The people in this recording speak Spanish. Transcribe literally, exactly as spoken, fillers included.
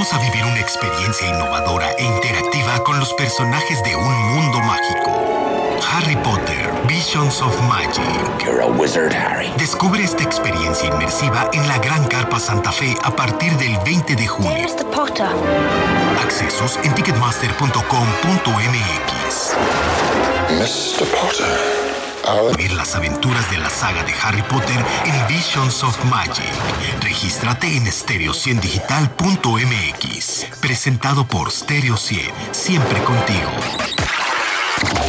Vamos a vivir una experiencia innovadora e interactiva con los personajes de un mundo mágico. Harry Potter, Visions of Magic. You're a wizard, Harry. Descubre esta experiencia inmersiva en la Gran Carpa Santa Fe a partir del veinte de junio. mister Potter. Accesos en ticketmaster punto com punto m x. mister Potter. Ver las aventuras de la saga de Harry Potter en Visions of Magic. Regístrate en stereo cien digital punto m x. Presentado por Stereo cien, siempre contigo.